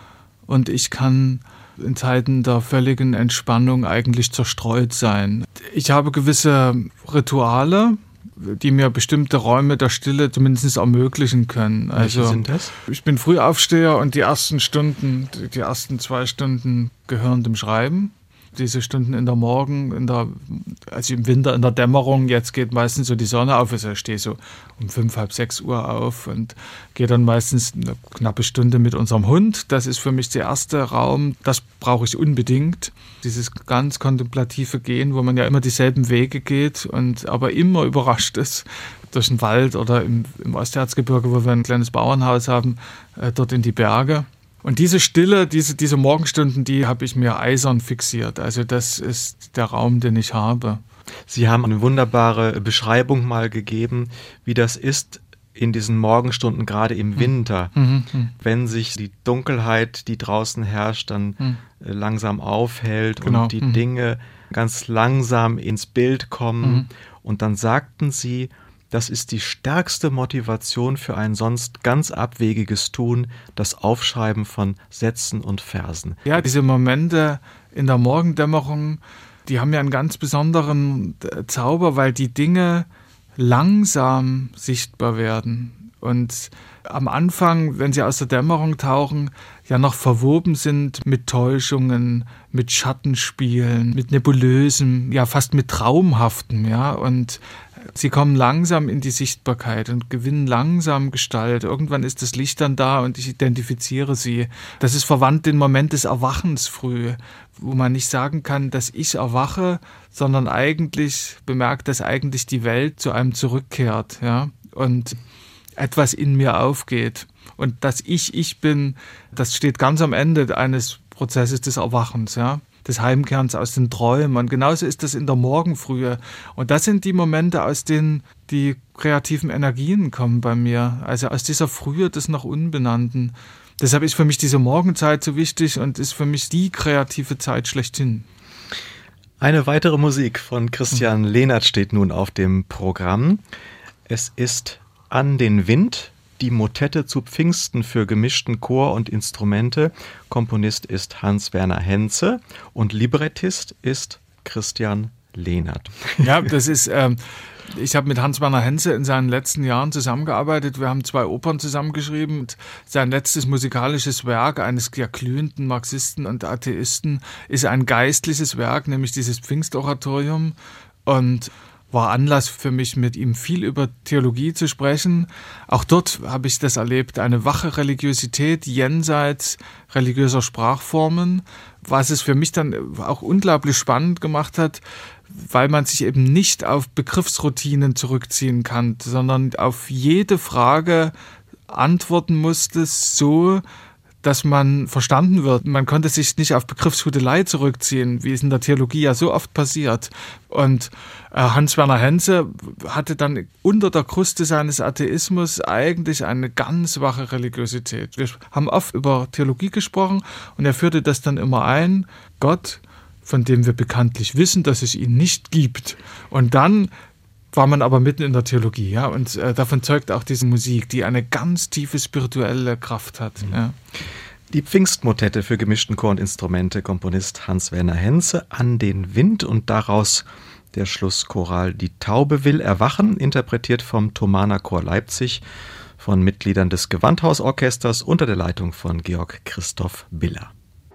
und ich kann in Zeiten der völligen Entspannung eigentlich zerstreut sein. Ich habe gewisse Rituale, die mir bestimmte Räume der Stille zumindest ermöglichen können.
Welche
also,
sind das?
Ich bin Frühaufsteher und die ersten Stunden, die ersten zwei Stunden gehören dem Schreiben. Diese Stunden in der Morgen, in der, also im Winter in der Dämmerung, jetzt geht meistens so die Sonne auf, also ich stehe so um fünf, halb sechs Uhr auf und gehe dann meistens eine knappe Stunde mit unserem Hund. Das ist für mich der erste Raum, das brauche ich unbedingt. Dieses ganz kontemplative Gehen, wo man ja immer dieselben Wege geht und aber immer überrascht ist durch den Wald oder im, im Osterzgebirge, wo wir ein kleines Bauernhaus haben, äh, dort in die Berge. Und diese Stille, diese, diese Morgenstunden, die habe ich mir eisern fixiert. Also das ist der Raum, den ich habe.
Sie haben eine wunderbare Beschreibung mal gegeben, wie das ist in diesen Morgenstunden, gerade im Winter,
mhm, mh.
wenn sich die Dunkelheit, die draußen herrscht, dann mhm. langsam aufhält
genau.
und die
mhm.
Dinge ganz langsam ins Bild kommen.
Mhm.
Und dann sagten Sie, das ist die stärkste Motivation für ein sonst ganz abwegiges Tun, das Aufschreiben von Sätzen und Versen.
Ja, diese Momente in der Morgendämmerung, die haben ja einen ganz besonderen Zauber, weil die Dinge langsam sichtbar werden. Und am Anfang, wenn sie aus der Dämmerung tauchen, ja noch verwoben sind mit Täuschungen, mit Schattenspielen, mit Nebulösem, ja fast mit Traumhaftem, ja. Und sie kommen langsam in die Sichtbarkeit und gewinnen langsam Gestalt. Irgendwann ist das Licht dann da und ich identifiziere sie. Das ist verwandt den Moment des Erwachens früh, wo man nicht sagen kann, dass ich erwache, sondern eigentlich bemerkt, dass eigentlich die Welt zu einem zurückkehrt, ja, und etwas in mir aufgeht. Und dass ich ich bin, das steht ganz am Ende eines Prozesses des Erwachens, ja, des Heimkehrens aus den Träumen. Und genauso ist das in der Morgenfrühe. Und das sind die Momente, aus denen die kreativen Energien kommen bei mir. Also aus dieser Frühe des noch Unbenannten. Deshalb ist für mich diese Morgenzeit so wichtig und ist für mich die kreative Zeit schlechthin.
Eine weitere Musik von Christian mhm. Lehnert steht nun auf dem Programm. Es ist An den Wind, die Motette zu Pfingsten für gemischten Chor und Instrumente. Komponist ist Hans-Werner Henze und Librettist ist Christian Lehnert.
Ja, das ist, ähm, ich habe mit Hans-Werner Henze in seinen letzten Jahren zusammengearbeitet. Wir haben zwei Opern zusammengeschrieben. Sein letztes musikalisches Werk eines ja glühenden Marxisten und Atheisten ist ein geistliches Werk, nämlich dieses Pfingstoratorium. Und war Anlass für mich, mit ihm viel über Theologie zu sprechen. Auch dort habe ich das erlebt, eine wache Religiosität jenseits religiöser Sprachformen, was es für mich dann auch unglaublich spannend gemacht hat, weil man sich eben nicht auf Begriffsroutinen zurückziehen kann, sondern auf jede Frage antworten musste, so dass man verstanden wird. Man konnte sich nicht auf Begriffshudelei zurückziehen, wie es in der Theologie ja so oft passiert. Und äh, Hans-Werner Henze hatte dann unter der Kruste seines Atheismus eigentlich eine ganz wache Religiosität. Wir haben oft über Theologie gesprochen und er führte das dann immer ein, Gott, von dem wir bekanntlich wissen, dass es ihn nicht gibt. Und dann war man aber mitten in der Theologie, ja, und äh, davon zeugt auch diese Musik, die eine ganz tiefe spirituelle Kraft hat. Mhm. Ja.
Die Pfingstmotette für gemischten Chor und Instrumente, Komponist Hans-Werner Henze, An den Wind und daraus der Schlusschoral Die Taube will erwachen, interpretiert vom Thomaner Chor Leipzig von Mitgliedern des Gewandhausorchesters unter der Leitung von Georg Christoph Biller.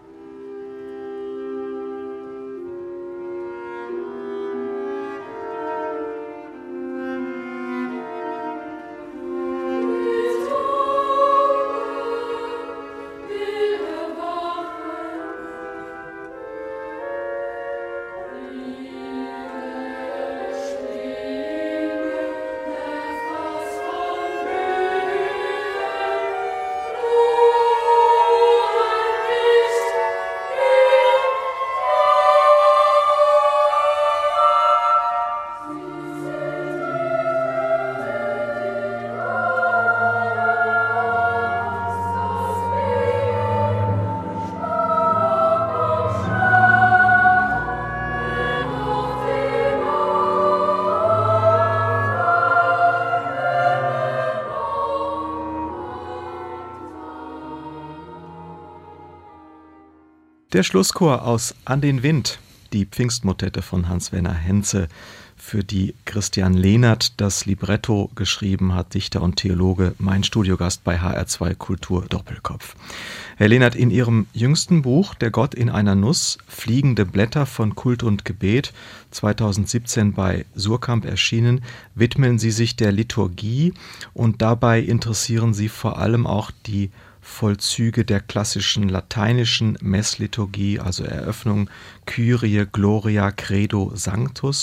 Der Schlusschor aus An den Wind, die Pfingstmotette von Hans-Werner Henze, für die Christian Lehnert das Libretto geschrieben hat, Dichter und Theologe, mein Studiogast bei H R zwei Kultur Doppelkopf. Herr Lehnert, in Ihrem jüngsten Buch Der Gott in einer Nuss, Fliegende Blätter von Kult und Gebet, zweitausendsiebzehn bei Suhrkamp erschienen, widmen Sie sich der Liturgie und dabei interessieren Sie vor allem auch die Vollzüge der klassischen lateinischen Messliturgie, also Eröffnung, Kyrie, Gloria, Credo, Sanctus.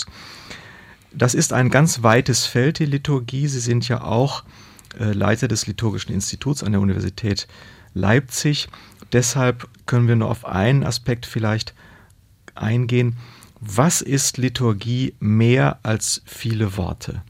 Das ist ein ganz weites Feld, die Liturgie. Sie sind ja auch äh, Leiter des Liturgischen Instituts an der Universität Leipzig. Deshalb können wir nur auf einen Aspekt vielleicht eingehen. Was ist Liturgie mehr als viele Worte?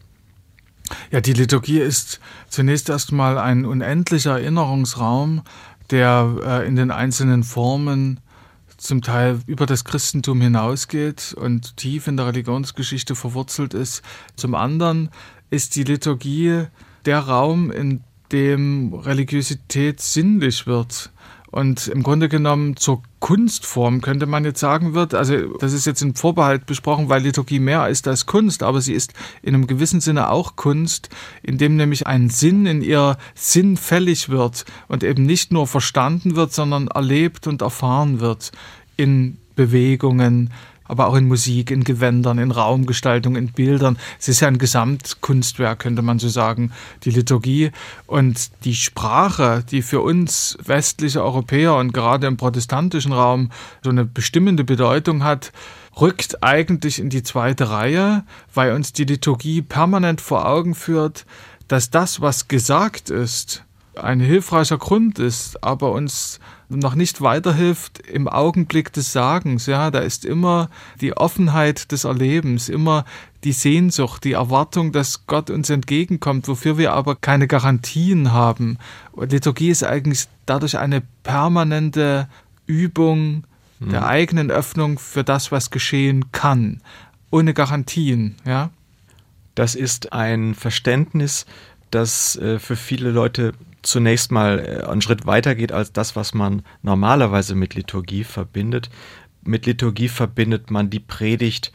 Ja, die Liturgie ist zunächst erstmal ein unendlicher Erinnerungsraum, der äh, in den einzelnen Formen zum Teil über das Christentum hinausgeht und tief in der Religionsgeschichte verwurzelt ist. Zum anderen ist die Liturgie der Raum, in dem Religiosität sinnlich wird und im Grunde genommen zur Kunstform, könnte man jetzt sagen, wird. Also das ist jetzt im Vorbehalt besprochen, weil Liturgie mehr ist als Kunst, aber sie ist in einem gewissen Sinne auch Kunst, indem nämlich ein Sinn in ihr Sinn fällig wird und eben nicht nur verstanden wird, sondern erlebt und erfahren wird in Bewegungen, aber auch in Musik, in Gewändern, in Raumgestaltung, in Bildern. Es ist ja ein Gesamtkunstwerk, könnte man so sagen, die Liturgie. Und die Sprache, die für uns westliche Europäer und gerade im protestantischen Raum so eine bestimmende Bedeutung hat, rückt eigentlich in die zweite Reihe, weil uns die Liturgie permanent vor Augen führt, dass das, was gesagt ist, ein hilfreicher Grund ist, aber uns noch nicht weiterhilft im Augenblick des Sagens. Ja, da ist immer die Offenheit des Erlebens, immer die Sehnsucht, die Erwartung, dass Gott uns entgegenkommt, wofür wir aber keine Garantien haben. Und Liturgie ist eigentlich dadurch eine permanente Übung mhm. der eigenen Öffnung für das, was geschehen kann, ohne Garantien. Ja?
Das ist ein Verständnis, das äh, für viele Leute zunächst mal einen Schritt weiter geht als das, was man normalerweise mit Liturgie verbindet. Mit Liturgie verbindet man die Predigt,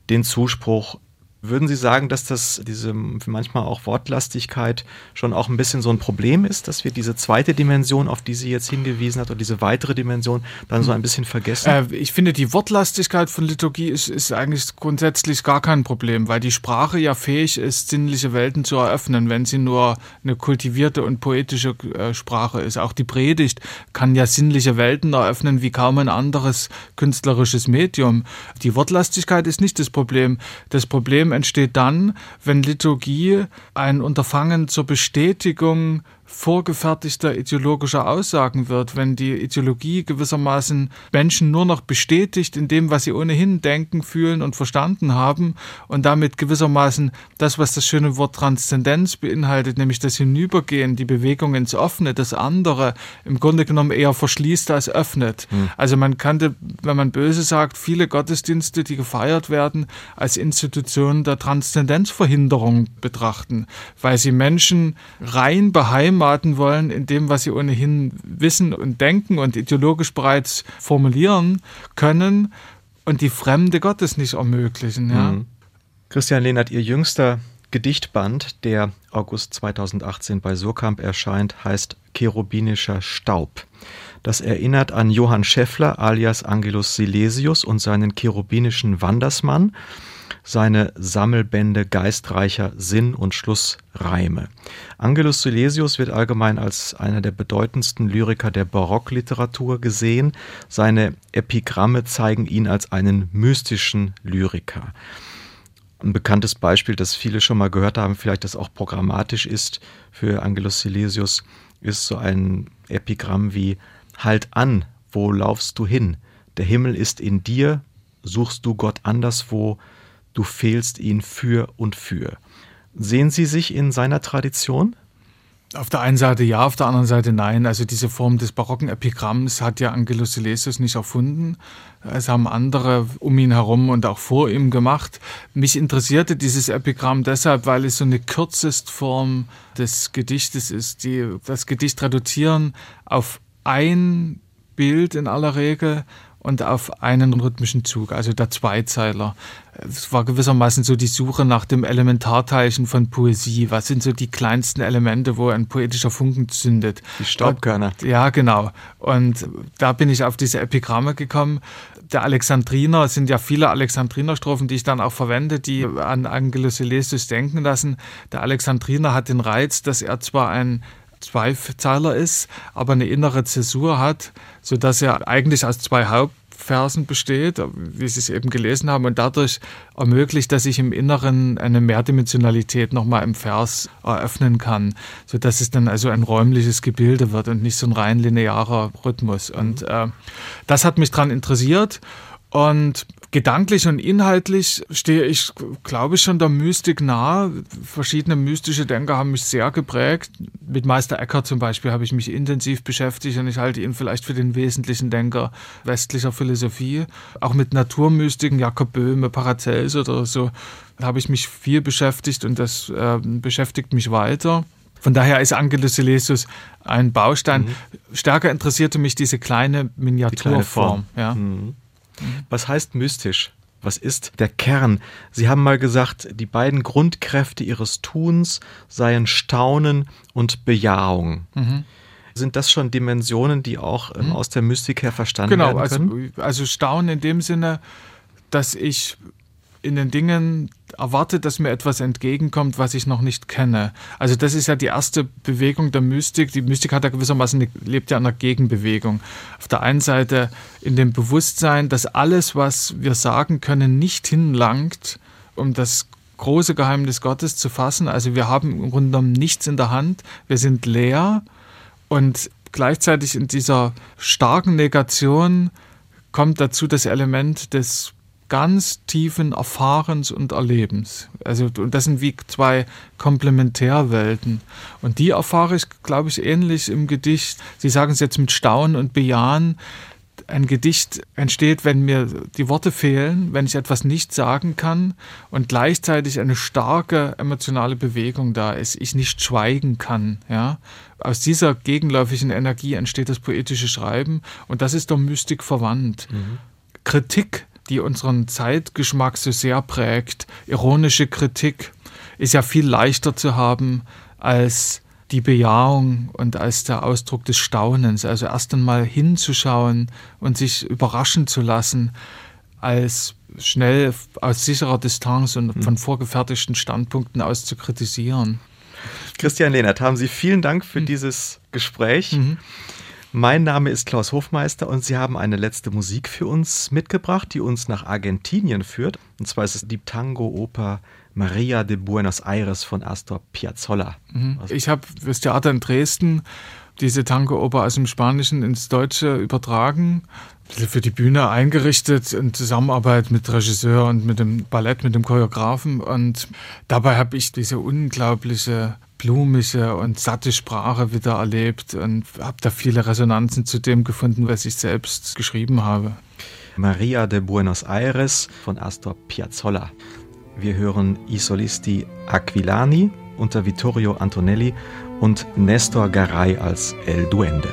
den Zuspruch. Würden Sie sagen, dass das diese manchmal auch Wortlastigkeit schon auch ein bisschen so ein Problem ist, dass wir diese zweite Dimension, auf die sie jetzt hingewiesen hat, oder diese weitere Dimension dann so ein bisschen vergessen?
Äh, ich finde, die Wortlastigkeit von Liturgie ist, ist eigentlich grundsätzlich gar kein Problem, weil die Sprache ja fähig ist, sinnliche Welten zu eröffnen, wenn sie nur eine kultivierte und poetische äh, Sprache ist. Auch die Predigt kann ja sinnliche Welten eröffnen wie kaum ein anderes künstlerisches Medium. Die Wortlastigkeit ist nicht das Problem. Das Problem entsteht dann, wenn Liturgie ein Unterfangen zur Bestätigung vorgefertigter ideologischer Aussagen wird, wenn die Ideologie gewissermaßen Menschen nur noch bestätigt in dem, was sie ohnehin denken, fühlen und verstanden haben und damit gewissermaßen das, was das schöne Wort Transzendenz beinhaltet, nämlich das Hinübergehen, die Bewegung ins Offene, das andere im Grunde genommen eher verschließt als öffnet. Hm. Also man könnte, wenn man böse sagt, viele Gottesdienste, die gefeiert werden, als Institution der Transzendenzverhinderung betrachten, weil sie Menschen rein beheimaten wollen in dem, was sie ohnehin wissen und denken und ideologisch bereits formulieren können und die Fremde Gottes nicht ermöglichen. Ja?
Mhm. Christian Lehnert, Ihr jüngster Gedichtband, der August zweitausendachtzehn bei Surkamp erscheint, heißt Cherubinischer Staub. Das erinnert an Johann Scheffler alias Angelus Silesius und seinen cherubinischen Wandersmann, seine Sammelbände geistreicher Sinn- und Schlussreime. Angelus Silesius wird allgemein als einer der bedeutendsten Lyriker der Barockliteratur gesehen. Seine Epigramme zeigen ihn als einen mystischen Lyriker. Ein bekanntes Beispiel, das viele schon mal gehört haben, vielleicht das auch programmatisch ist für Angelus Silesius, ist so ein Epigramm wie: Halt an, wo laufst du hin? Der Himmel ist in dir, suchst du Gott anderswo, du fehlst ihn für und für. Sehen Sie sich in seiner Tradition?
Auf der einen Seite ja, auf der anderen Seite nein. Also diese Form des barocken Epigramms hat ja Angelus Silesius nicht erfunden. Es haben andere um ihn herum und auch vor ihm gemacht. Mich interessierte dieses Epigramm deshalb, weil es so eine Kürzestform des Gedichtes ist, die das Gedicht reduzieren auf ein Bild in aller Regel und auf einen rhythmischen Zug, also der Zweizeiler. Es war gewissermaßen so die Suche nach dem Elementarteilchen von Poesie. Was sind so die kleinsten Elemente, wo ein poetischer Funken zündet?
Die Staubkörner.
Und, ja, genau. Und da bin ich auf diese Epigramme gekommen. Der Alexandriner, es sind ja viele Alexandriner-Strophen, die ich dann auch verwende, die an Angelus Silesius denken lassen. Der Alexandriner hat den Reiz, dass er zwar ein Zweizeiler ist, aber eine innere Zäsur hat, sodass er eigentlich aus zwei Hauptversen besteht, wie Sie es eben gelesen haben, und dadurch ermöglicht, dass ich im Inneren eine Mehrdimensionalität nochmal im Vers eröffnen kann, sodass es dann also ein räumliches Gebilde wird und nicht so ein rein linearer Rhythmus. Und äh, das hat mich daran interessiert. Und gedanklich und inhaltlich stehe ich, glaube ich, schon der Mystik nahe. Verschiedene mystische Denker haben mich sehr geprägt. Mit Meister Eckhart zum Beispiel habe ich mich intensiv beschäftigt und ich halte ihn vielleicht für den wesentlichen Denker westlicher Philosophie. Auch mit Naturmystiken, Jakob Böhme, Paracels oder so, habe ich mich viel beschäftigt und das äh, beschäftigt mich weiter. Von daher ist Angelus Silesius ein Baustein. Mhm. Stärker interessierte mich diese kleine Miniaturform.
Die kleine Form. Ja. Mhm. Was heißt mystisch? Was ist der Kern? Sie haben mal gesagt, die beiden Grundkräfte Ihres Tuns seien Staunen und Bejahung. Mhm. Sind das schon Dimensionen, die auch ähm, aus der Mystik her verstanden
genau,
werden können?
Genau, also, also Staunen in dem Sinne, dass ich in den Dingen erwarte, dass mir etwas entgegenkommt, was ich noch nicht kenne. Also das ist ja die erste Bewegung der Mystik. Die Mystik hat ja gewissermaßen eine, lebt ja an einer Gegenbewegung. Auf der einen Seite in dem Bewusstsein, dass alles, was wir sagen können, nicht hinlangt, um das große Geheimnis Gottes zu fassen. Also wir haben im Grunde genommen nichts in der Hand. Wir sind leer und gleichzeitig in dieser starken Negation kommt dazu das Element des ganz tiefen Erfahrens und Erlebens. Also, und das sind wie zwei Komplementärwelten. Und die erfahre ich, glaube ich, ähnlich im Gedicht. Sie sagen es jetzt mit Staunen und Bejahen. Ein Gedicht entsteht, wenn mir die Worte fehlen, wenn ich etwas nicht sagen kann und gleichzeitig eine starke emotionale Bewegung da ist, ich nicht schweigen kann. Ja? Aus dieser gegenläufigen Energie entsteht das poetische Schreiben und das ist der Mystik verwandt. Mhm. Kritik, die unseren Zeitgeschmack so sehr prägt. Ironische Kritik ist ja viel leichter zu haben als die Bejahung und als der Ausdruck des Staunens. Also erst einmal hinzuschauen und sich überraschen zu lassen, als schnell aus sicherer Distanz und von vorgefertigten Standpunkten aus zu kritisieren.
Christian Lehnert, haben Sie vielen Dank für mhm. dieses Gespräch. Mhm. Mein Name ist Klaus Hofmeister und Sie haben eine letzte Musik für uns mitgebracht, die uns nach Argentinien führt. Und zwar ist es die Tango-Oper Maria de Buenos Aires von Astor Piazzolla.
Mhm. Ich habe fürs Theater in Dresden diese Tango-Oper aus dem Spanischen ins Deutsche übertragen, für die Bühne eingerichtet in Zusammenarbeit mit Regisseur und mit dem Ballett, mit dem Choreografen. Und dabei habe ich diese unglaubliche, blumige und satte Sprache wieder erlebt und habe da viele Resonanzen zu dem gefunden, was ich selbst geschrieben habe.
Maria de Buenos Aires von Astor Piazzolla. Wir hören I Solisti Aquilani unter Vittorio Antonelli und Nestor Garay als El Duende.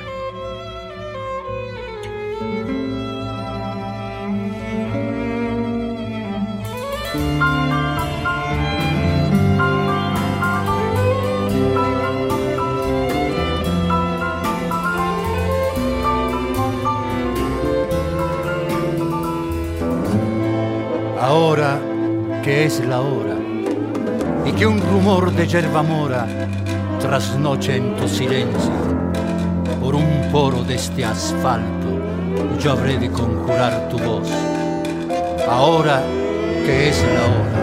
Ahora que es la hora y que un rumor de yerba mora trasnoche en tu silencio, por un poro de este asfalto yo habré de conjurar tu voz. Ahora que es la hora.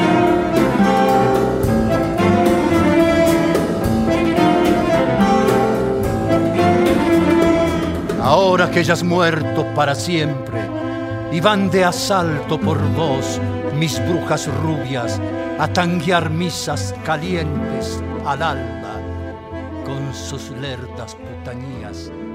Ahora que ya has muerto para siempre y van de asalto por vos mis brujas rubias a tanguear misas calientes al alba con sus lerdas putanías.